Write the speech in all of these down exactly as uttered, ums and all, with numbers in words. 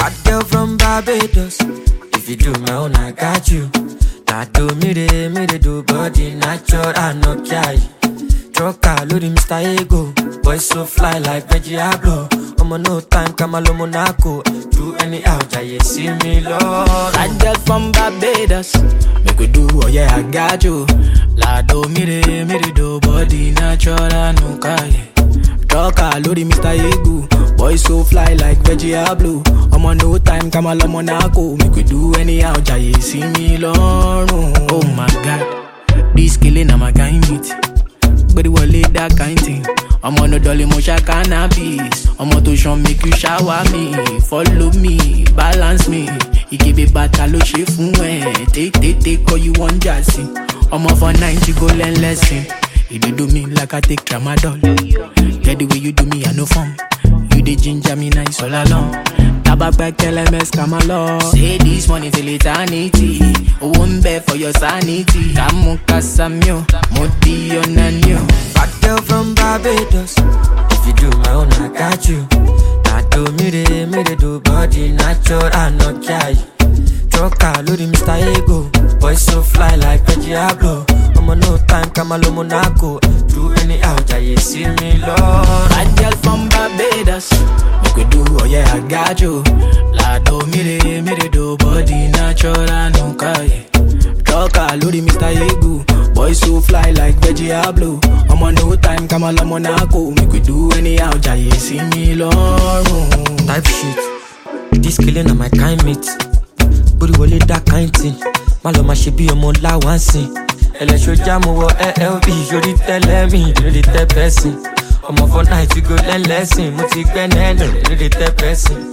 Bad girl from Barbados. If you do my own, I got you. Nah, do me de, me de do body natural, I no care. Trucker, loading Mister Ego. Boy so fly like Veggie Ablo. I'm on no time, Kamalo Monaco. Do anyhow, Jaye, see me, Lord. Bad girl from Barbados. Make we do, oh yeah, I got you. La do me de, me de do body natural, I no care. Trucker, loading Mister Ego. Boy so fly like Veggie Ablo. I'm on no time, Kamalo Monaco. Make we do anyhow, Jaye, see me, Lord. Oh my God, this killing I'm a kind meat. But it will lead that kind thing. I'm on a dolly motion cannabis. I'm on to show make you shower me. Follow me, balance me. You give it battle, she fun. Take, take, take, all you want, Jassy. I'm off for ninety, go learn lesson. You do me like I take tramadol. Get the way you do me, I no fun. You the ginger me nice all along. Tabak back, L M S, come along. Say this money till eternity. Won't bear for your sanity. Kamu kasamyo, moti onanyo. Bad girl from Barbados. If you do my own, I got you. Nah, do me de, me de do body natural, I no care. Trucker, loading Mister Ego. Boy so fly like Veggie Ablo. I'm on no time, Kamalo Monaco. Do anyhow, Jaye, see me, Lord. Bad girl from Barbados. Make we do, oh yeah, I got you. La do me de, me de do body natural, I no care. Trucker, loading Mister Ego. Boy so fly like Veggie Ablo. I'm on no time, Kamalo Monaco. Make we do anyhow, Jaye, see me, Lord. Type shit. This killing on my kind mate. Booty wole that kind thing. Malo she be a mon la one sing. Ele show jam over L L B. Jodi tell me, you know the type person. I'm off for night, you go learn lesson. Muti gweneno, you know the type person.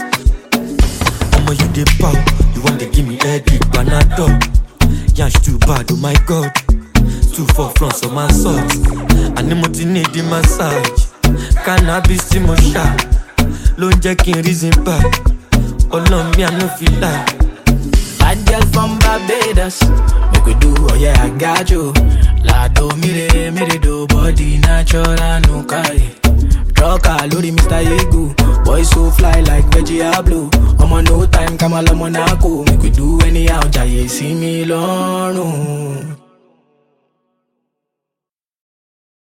I'm you the pow. You want to give me headache, Panadol. Yansh too bad, oh my God. Too far from some my socks. And the multi need the massage. Cannabis to my shot. Lone jacking reason back. All on me, I no feel like. Bad girl from Barbados. Make we do, oh yeah, I got you. La do me de, me de do body natural, I no care. Trucker, loading Mister Ego. Boy so fly like Veggie Ablo. I'm on no time, Kamalo Monaco. Make we do anyhow, Jaye, see me, Lord.